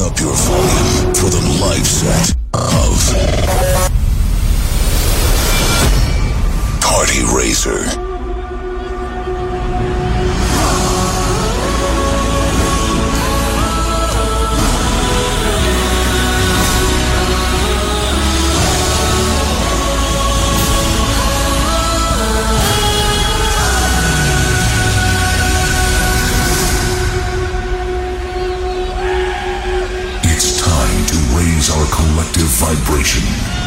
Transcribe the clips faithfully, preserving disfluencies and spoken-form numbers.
up your volume for the live set of Party Racer. Our collective vibration.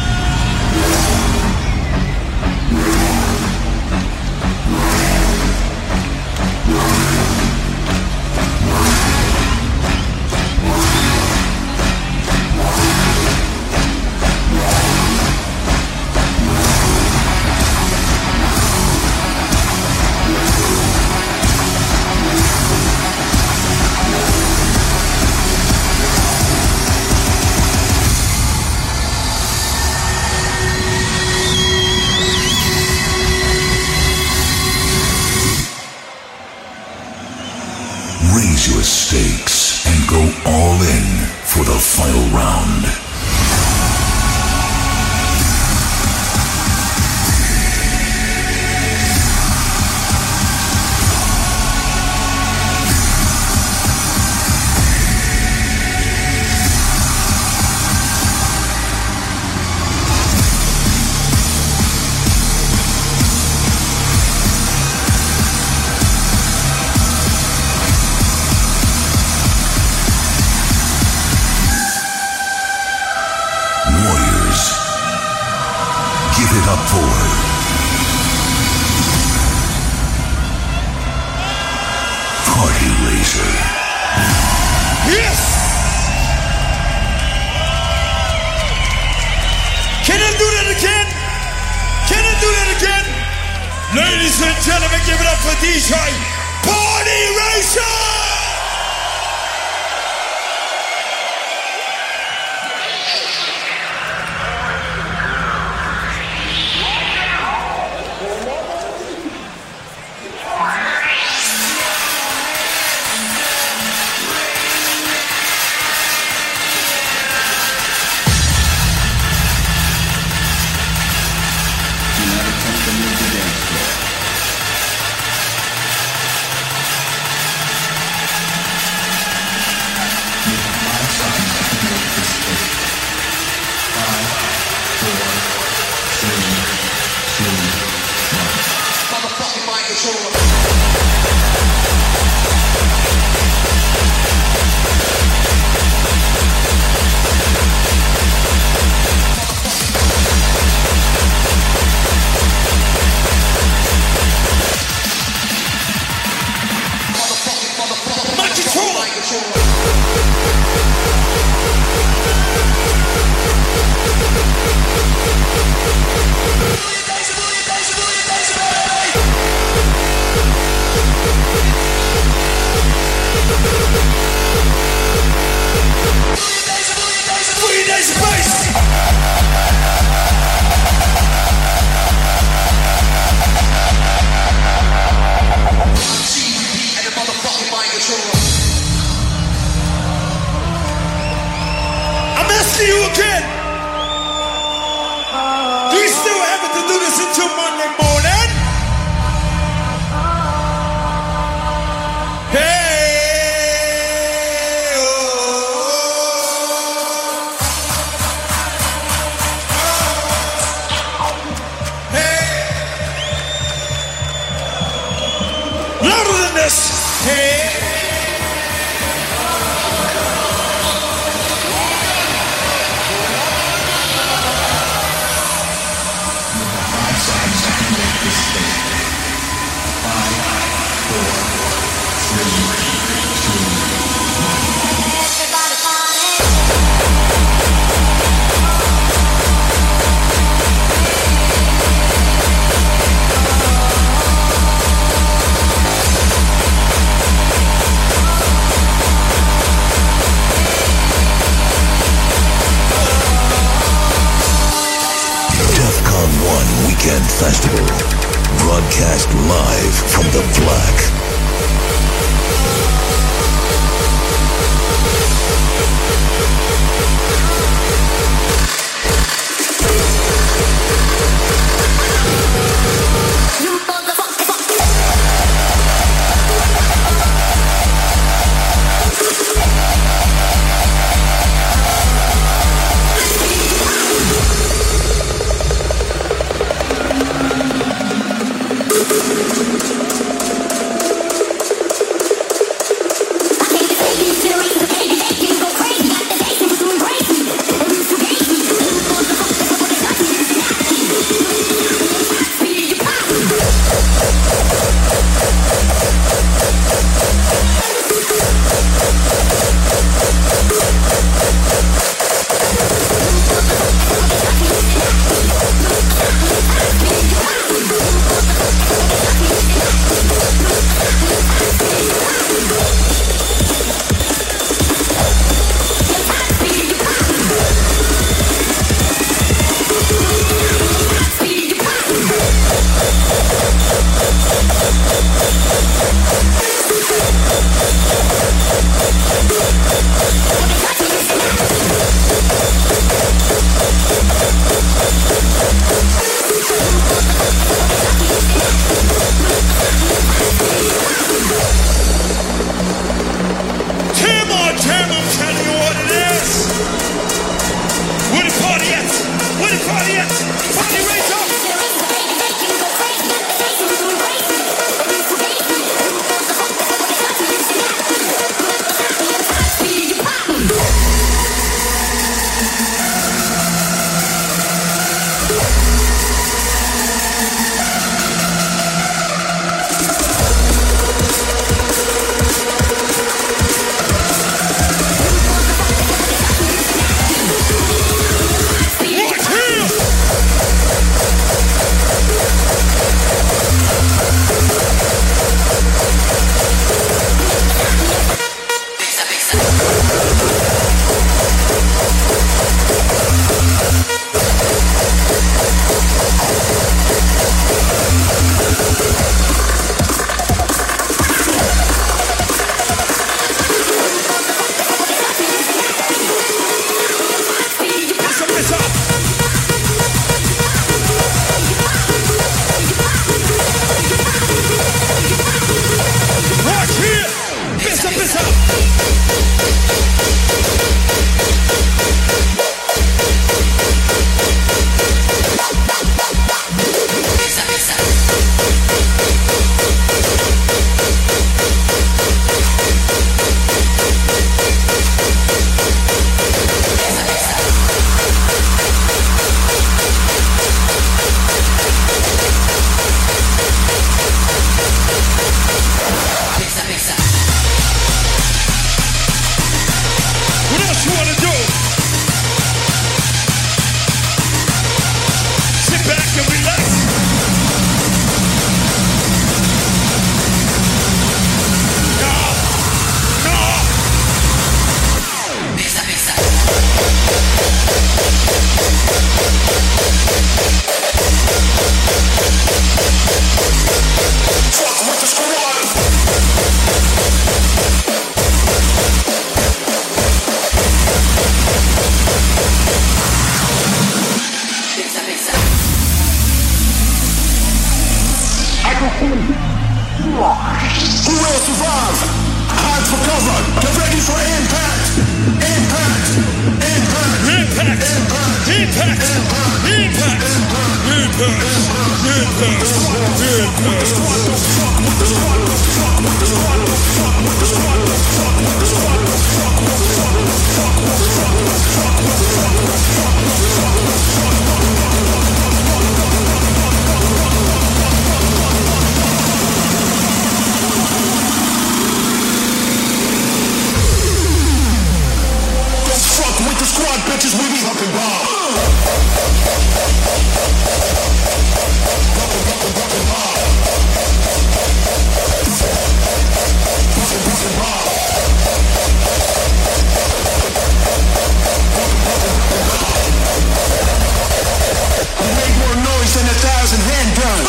Raise your stakes and go all in for the final round. Give it up for Party Racer. Yes! Can I do that again? Can I do that again? Ladies and gentlemen, give it up for D J Party Racer! Festival, broadcast live from the Black. will survive. Hide for cover. Get ready for impact. Impact. Impact. Impact. Impact. Impact. Impact. Impact. Impact. Squad don't fuck with the squad. Don't fuck with the squad. Don't fuck with the squad. Don't fuck with the squad. Don't fuck with the squad. Don't fuck with the squad. Don't fuck with the squad. Don't fuck with the squad. Don't fuck with the squad. With the squad, bitches, we be fucking bomb. We make more noise than a thousand handguns.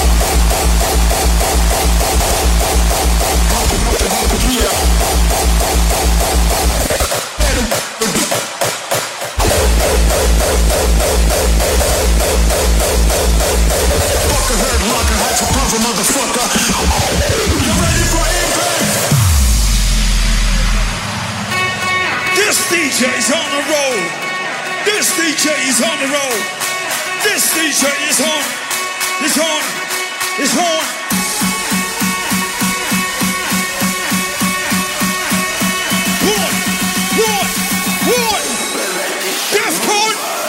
Fucker heard locker, hats for cover, motherfucker. You ready for impact? This D J is on the roll. This D J is on the roll. This D J is on. It's on. It's on. One, one, one. Defcon.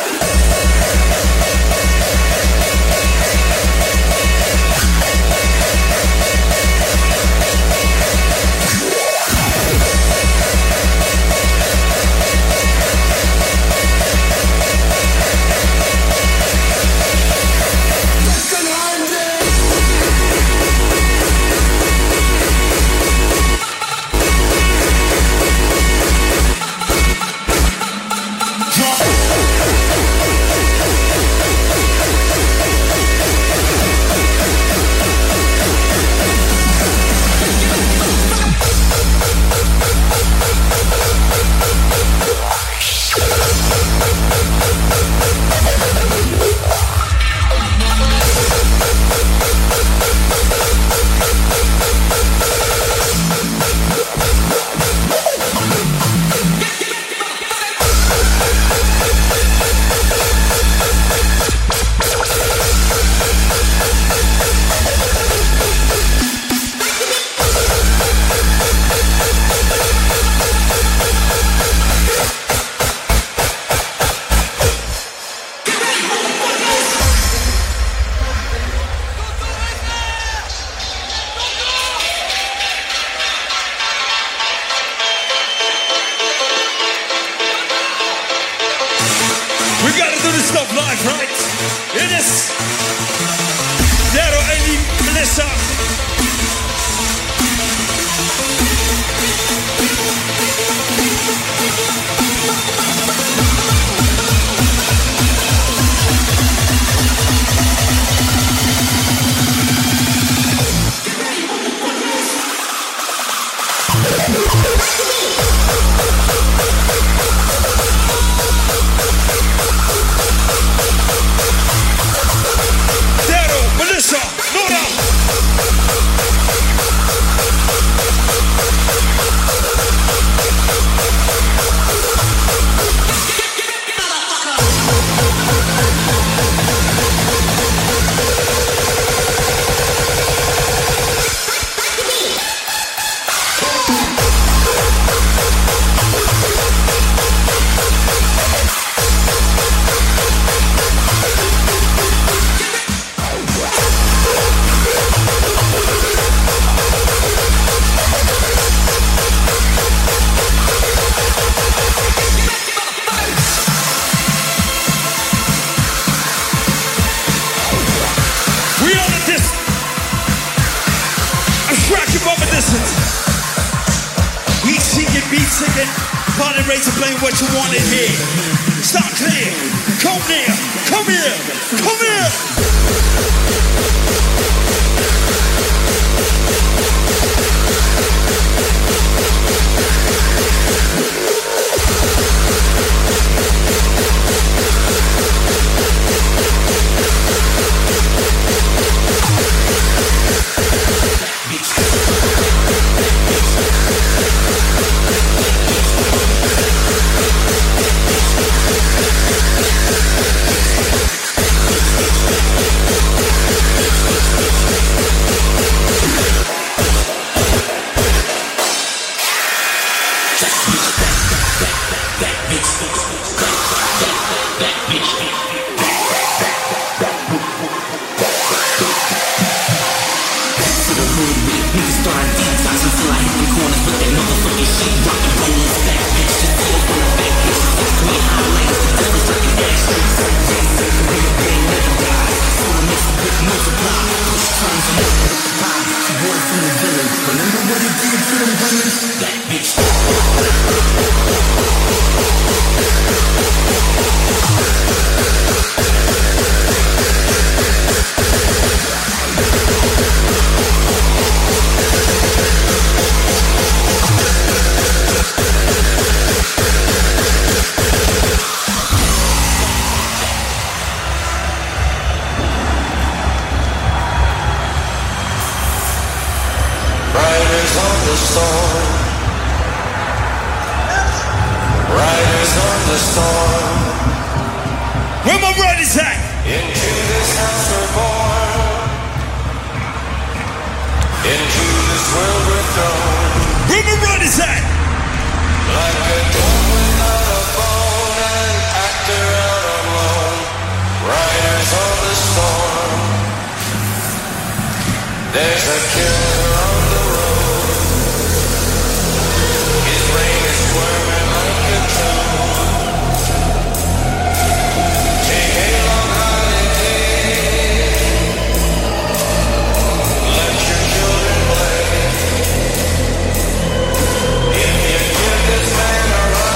To blame what you want to hear. Stop clear. Come near. Come here. Come here. on the storm. Where my brothers at? Into this house we're born. Into this world we're thrown. Where my brothers at? Like a dog without a bone, an actor out on loan. Riders on the storm. There's a killer on the road. His brain is squirming like a toad. Take a long holiday. Let your children play. If you give this man a run,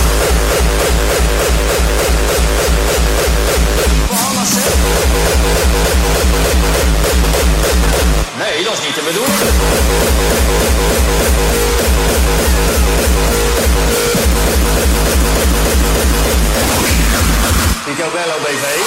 Nej, de ska inte med dåligt. Picobello, baby.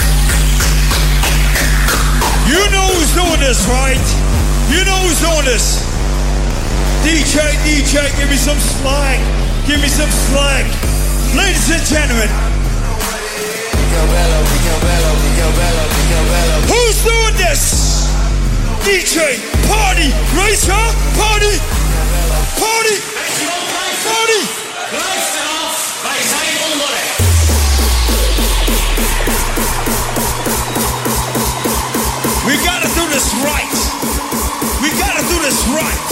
You know who's doing this, right? You know who's doing this. D J, D J, give me some slack. Give me some slack. Ladies and gentlemen. Picobello, picobello, picobello, picobello. Who's doing this? D J, party, racer, party, party, party. We gotta do this right. We gotta do this right.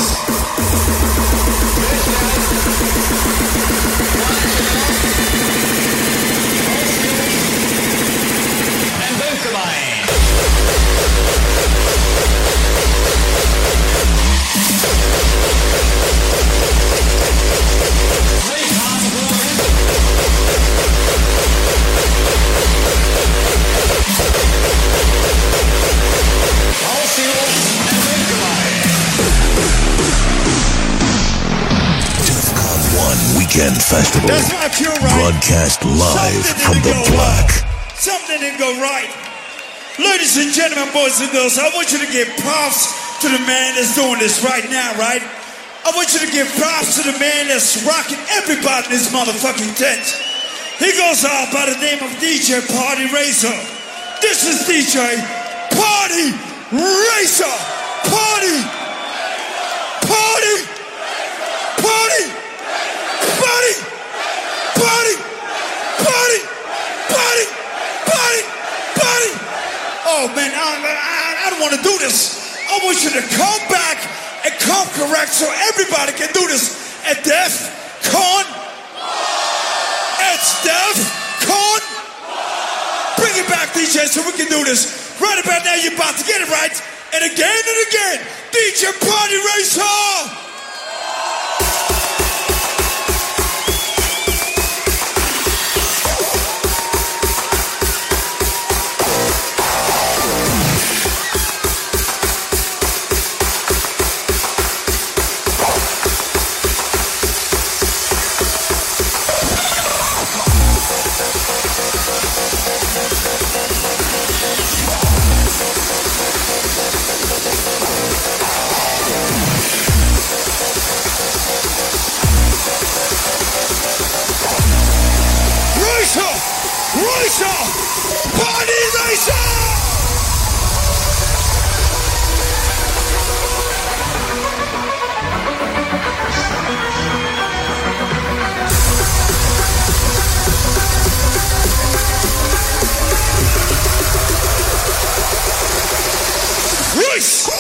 En bunkermijn. Weekend Festival. That's not pure right. Broadcast live Something from the didn't go Black. right. Something didn't go right. Ladies and gentlemen, boys and girls, I want you to give props to the man that's doing this right now, right? I want you to give props to the man that's rocking everybody in this motherfucking tent. He goes out by the name of D J Party Racer. This is D J Party Racer. Party. Party. Party. Party. Party. Party. Party. Party. Party. Oh man, I, I, I don't want to do this. I want you to come back and come correct so everybody can do this at Def Con. It's Def Con. Bring it back, D J, so we can do this. Right about now, you're about to get it right. And again and again, D J Party Racer. Party Racer! Race!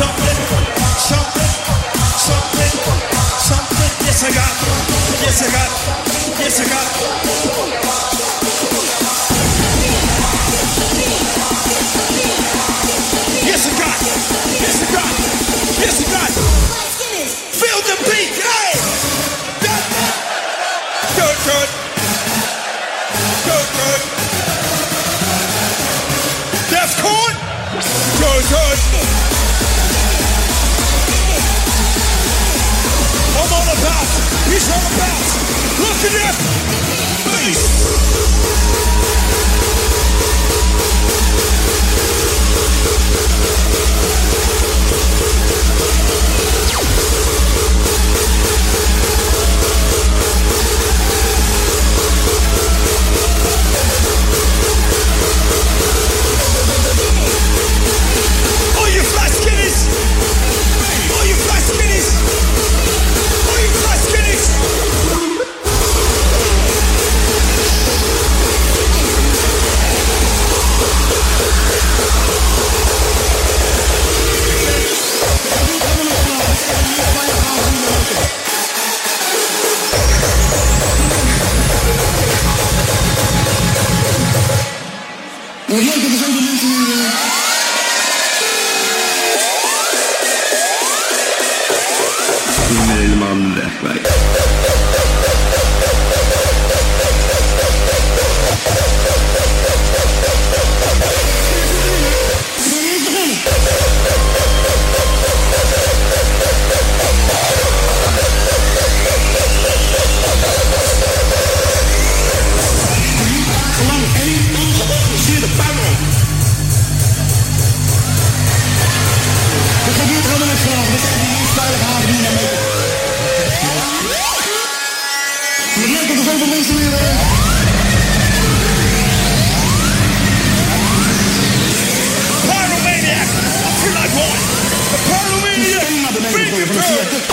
something, something, something, something. Yes, I got. Yes, I got. Yes, I got. Yes, I got. Yes, I got. Yes, I got. Feel the beat, hey! Good, good. Good, good. Defcon. Good, good. I'm all about. He's all about. Look at that. All you fly skinnies! All you fly skinnies! All you fly skinnies! Helemaal weg. Pyromaniac, I feel like one. The Pyromaniac, big bird.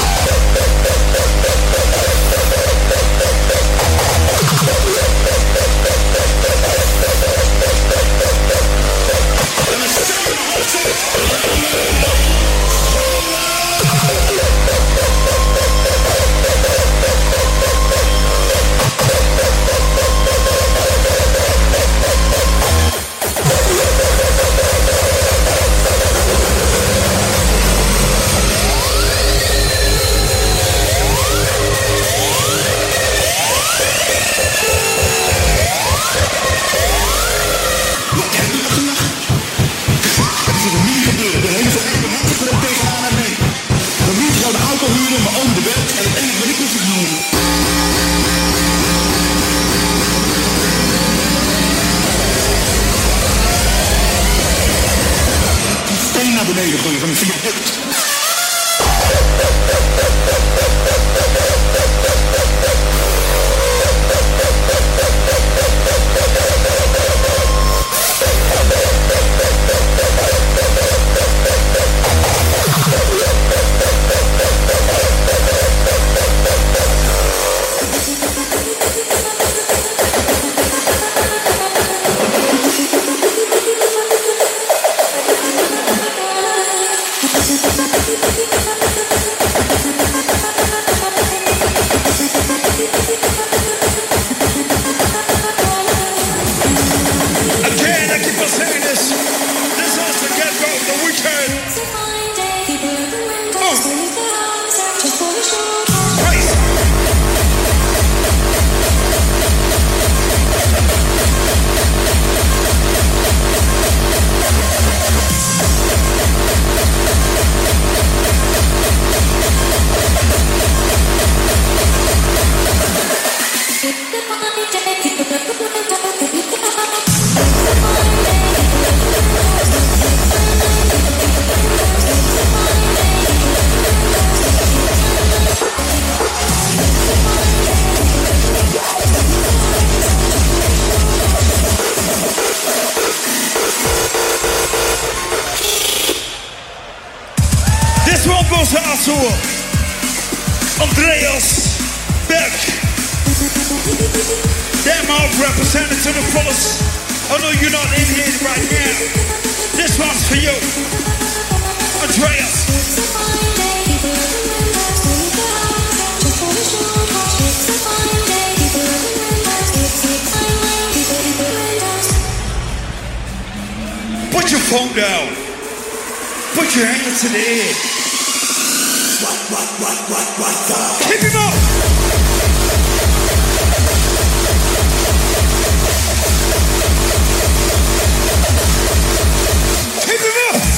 goes out to Andreas Beck. That mouth represented to the fullest. Although you're not in here right now, this one's for you. Betrayer. Put your phone down. Put your hands to the head. What, what, what, what, what the? Keep him up. Keep him up.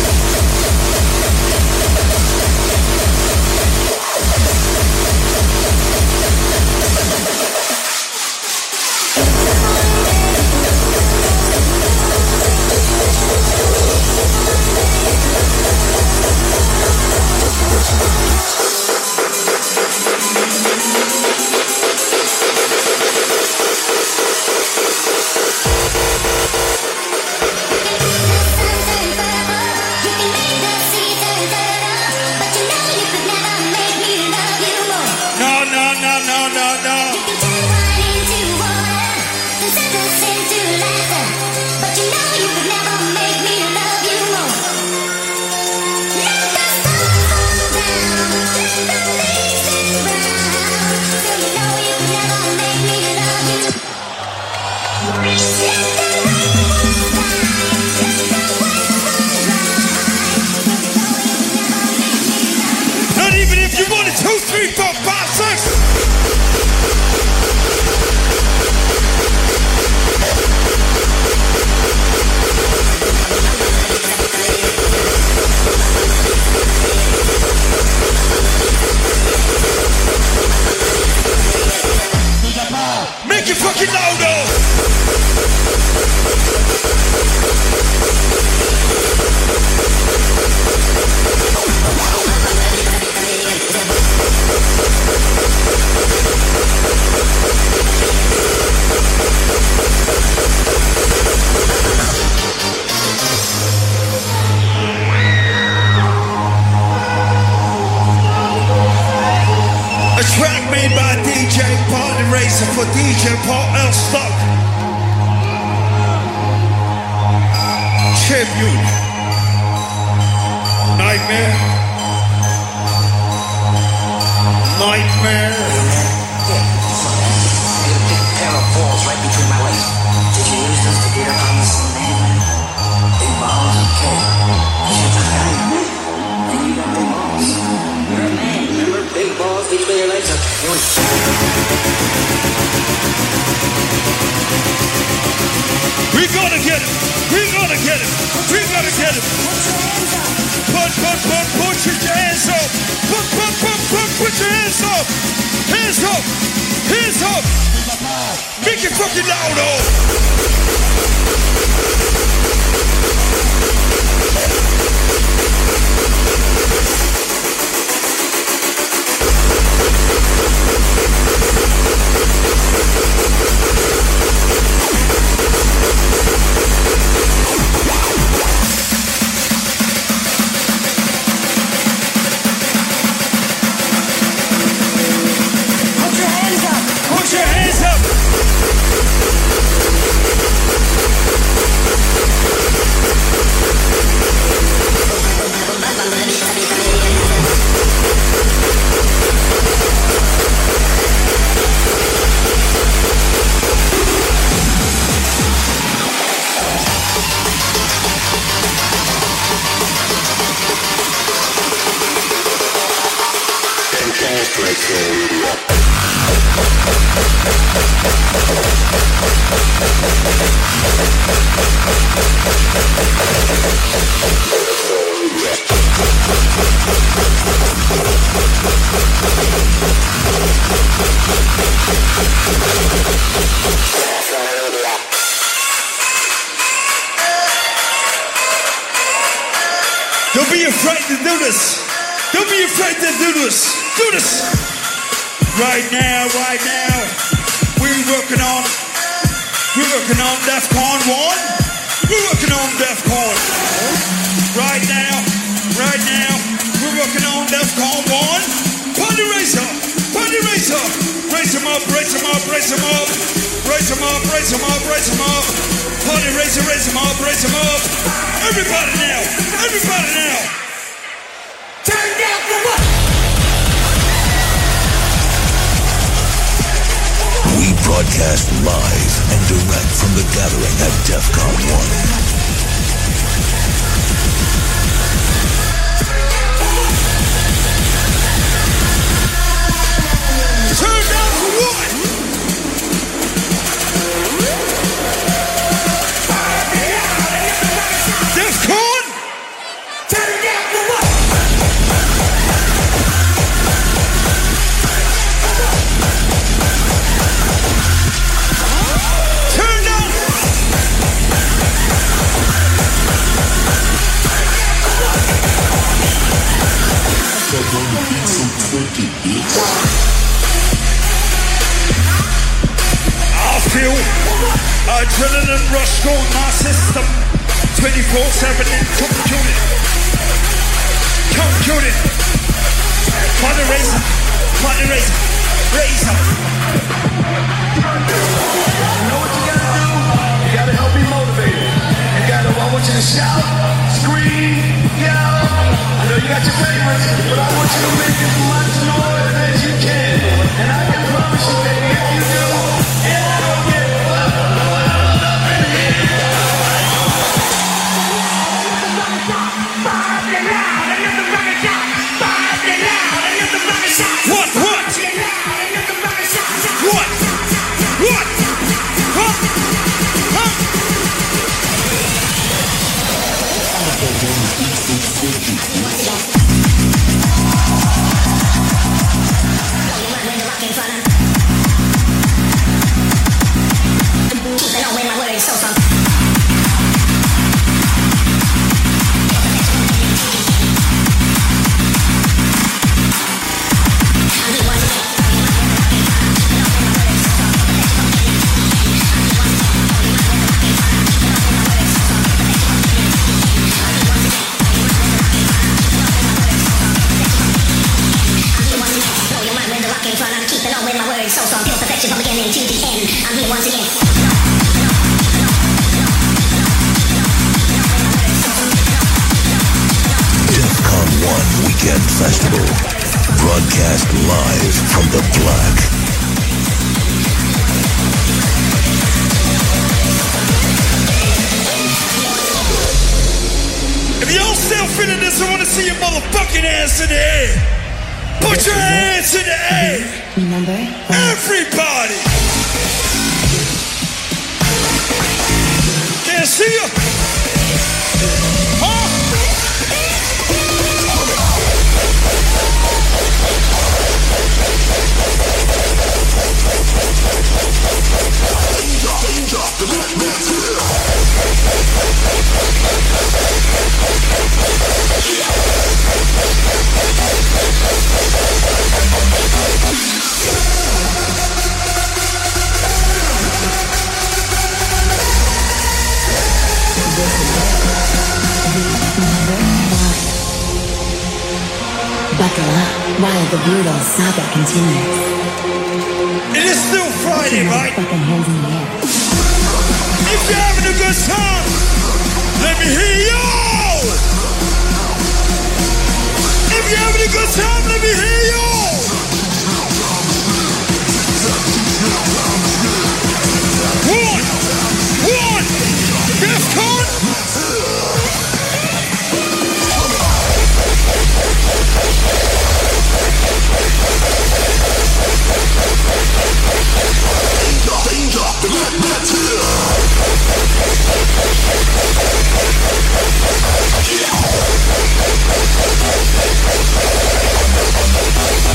Make it fucking louder! A track made by D J Party Racer for D J Paul L. Stock. Tribute. Nightmare. Nightmare. Pair of balls right between my legs. Did you use those to beat up on the man? Big balls, okay. Shit's a guy. And you got big balls. You're a man, remember? Big balls between your legs. We gotta get him. We gotta get him. We gotta get him. Put, put, put, put your hands up. Put, put, put, put, put your hands up. Hands up. Hands up. Make it fucking loud, Put your hands up. Put your hands up. Don't be afraid to do this. Don't be afraid to do this. Do this. Right now, right now, we're working on, we're working on DEFCON one. We're working on DEFCON. Right now, right now, we're working on DEFCON one. Party Racer, Party Racer. Race them up, race them up, race them up. Race them up, race them up, race them up. Party Racer, race them up, race them up. Everybody now, everybody now. Broadcast live and direct from the gathering at DEFCON one. Turn down for what? DEFCON? Turn down for what? Turn down. I feel adrenaline rush going my system twenty-four seven and computing. Computing. Money razor. Money razor. Razor. You know what you gotta do? You gotta help me motivate it. You gotta, I want you to shout, scream, yell. I know you got your favorites, but I want you to make as much noise as you can. And I can promise you, baby, if you do, it's gonna get wild up in here. What? What? What? What? Huh? Huh? DEFCON one Weekend Festival. Broadcast live from the Black. If y'all still feeling this, I want to see your motherfucking hands in the air. Put your hands in the air. Remember? Everybody. Can't see you. Huh? Buckle up while the brutal saga continues. It is still Friday, Put your right? fucking hands in the air. If you're having a good time, let me hear you. If you're having a good time, let me hear you. One, one, DEFCON. Yeah.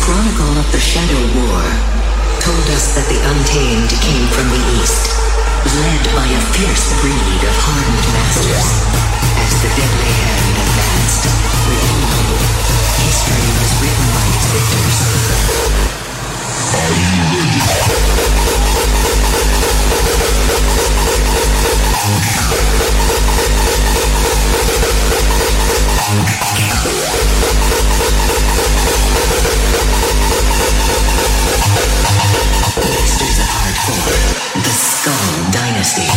Chronicle of the Shadow War told us that the Untamed came from the East, led by a fierce breed of hardened masters. As the deadly hand advanced, within them, history was written by its victors. Are you ready? Masters of Hardcore, the Skull Dynasty.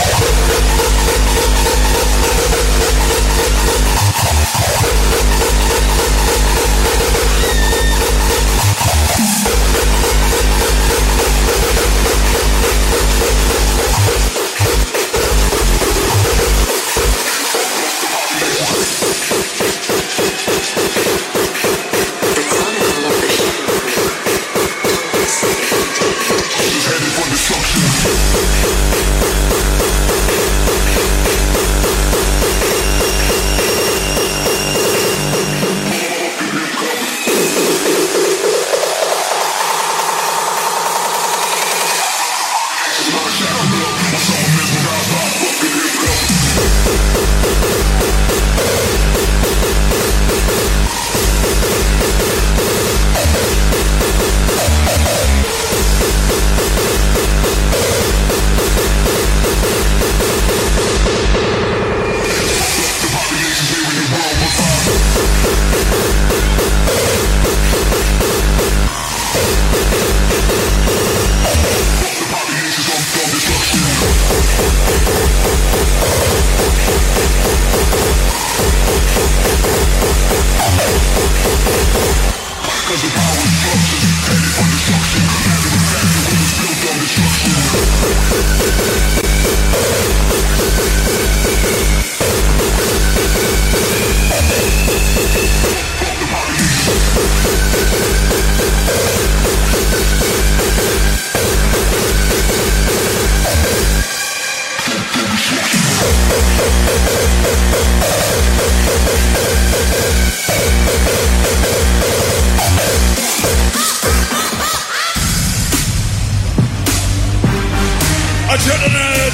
Adrenaline.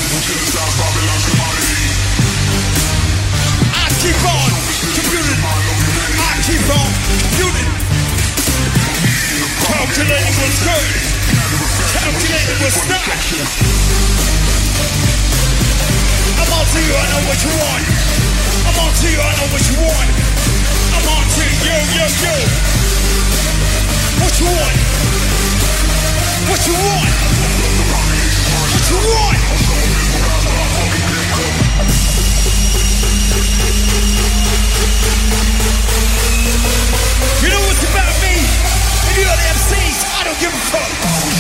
I keep on computing. I keep on computing. Calculating what's good. Calculating what's not. I'm on to you, I know what you want. I'm on to you, I know what you want. I'm on to you, yo, yo, yo. What you want? What you want? What you want? You know what's about me? And you other M Cs, I don't give a fuck.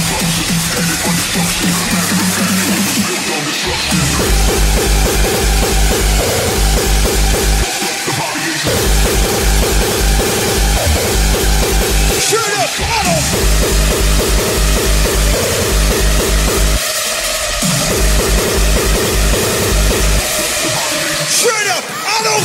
Shut up, I don't. Straight up, I don't.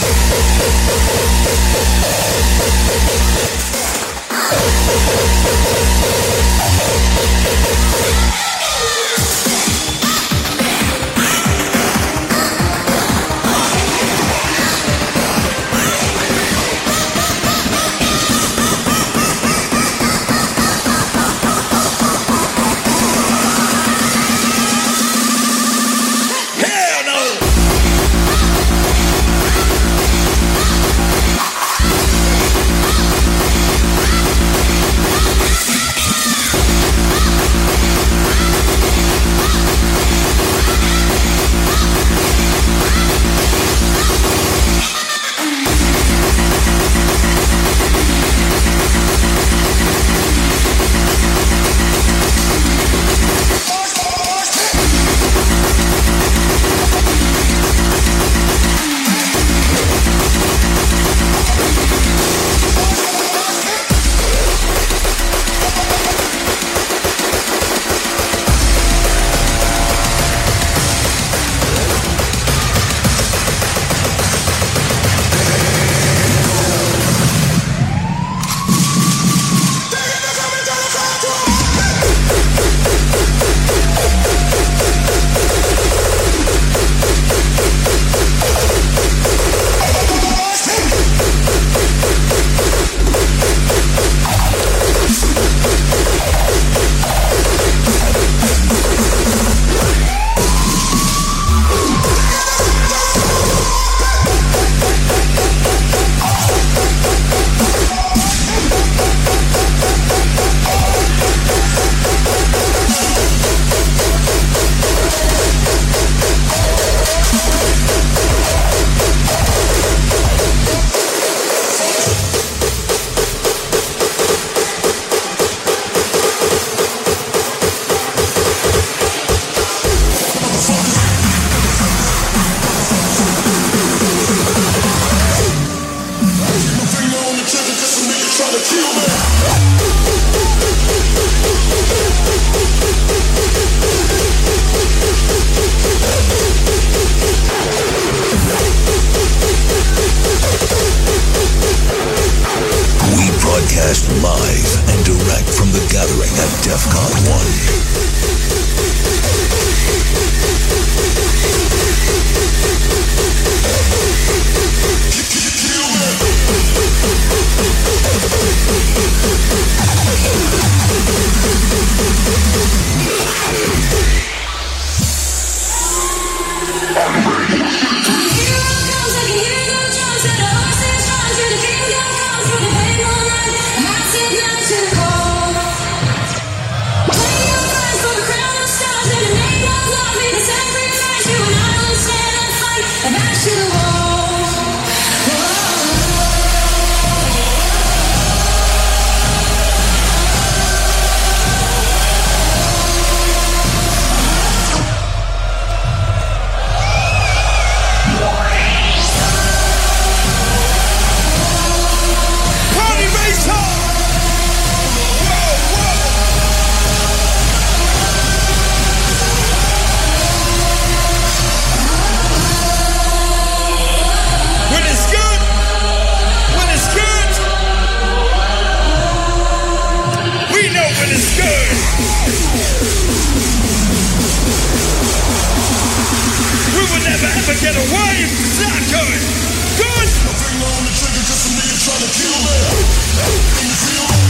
We will never ever get away from that going. Good. My finger on the trigger, just a nigga trying to kill me. Can you feel me?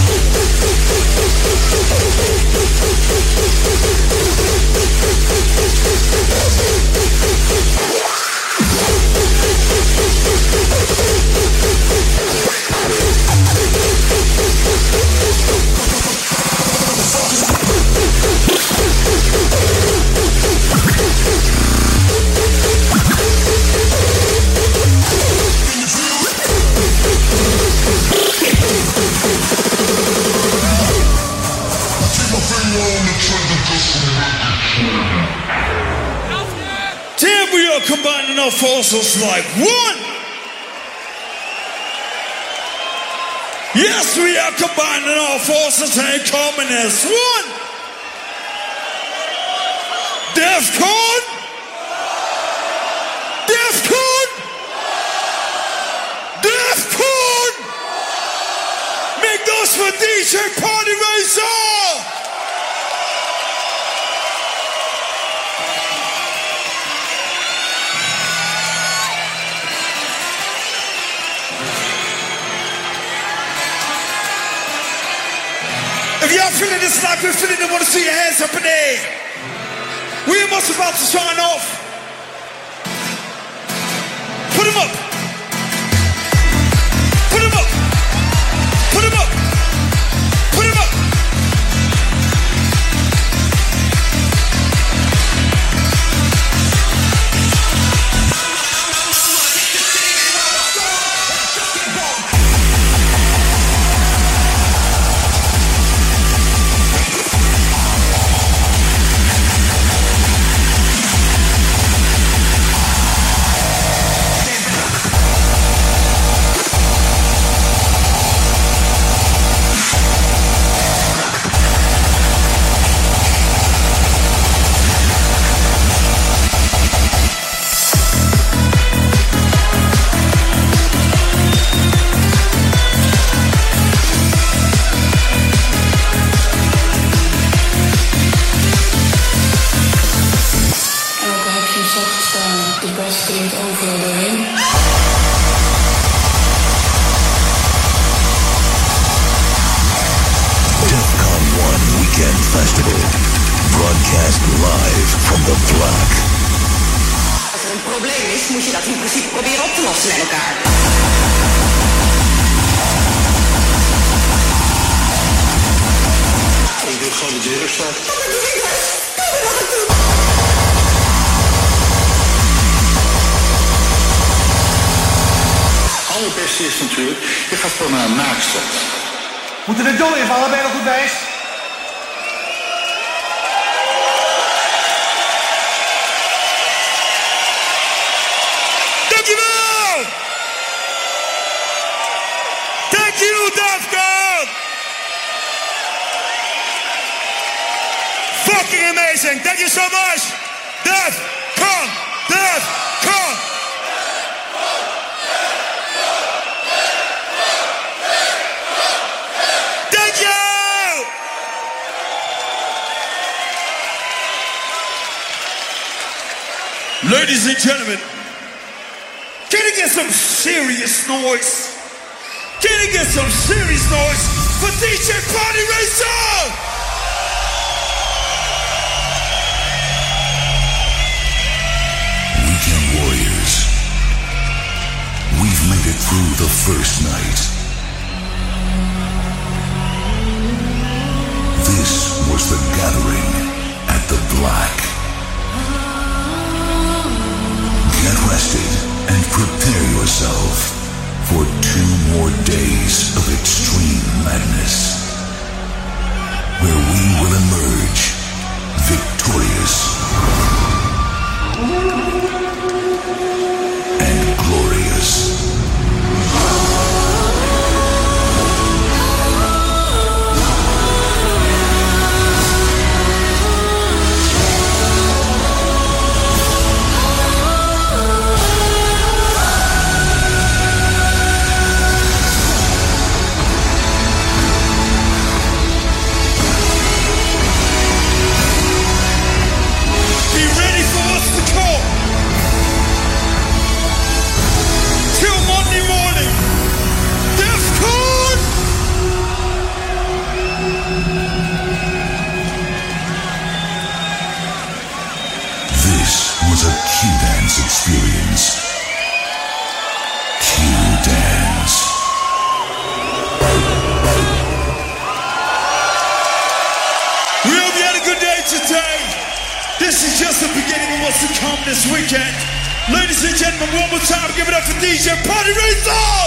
Damn, we are combining our forces like one. Yes, we are combining our forces and coming as one. DEFCON. DEFCON. DEFCON. Make those for D J Party Racer. If y'all feeling this like we're feeling, I want to see your hands up in the air. We almost about to sign off. Put them up. Put them up. Put them up. Put them up. Festival, broadcast live from the Black. Als er een probleem is, moet je dat in principe proberen op te lossen met elkaar. Ik doe gewoon de deur staan. Het allerbeste is natuurlijk, je gaat voor naar een naakstand. Moeten we de dol invallen, ben je nog goed bezig? Dankjewel! Thank you, DEFCON! Fucking amazing! Thank you so much! DEFCON! DEFCON! Thank you! Ladies and gentlemen, can I get some serious noise? Can I get some serious noise for D J Party Racer? Weekend Warriors. We've made it through the first night. This was the gathering at the Black. Get rested and prepare yourself for two more days of extreme madness, where we will emerge victorious and glorious. experience. Q Dance. We hope you had a good day today. This is just the beginning of what's to come this weekend. Ladies and gentlemen, one more time, give it up for D J Party Razor!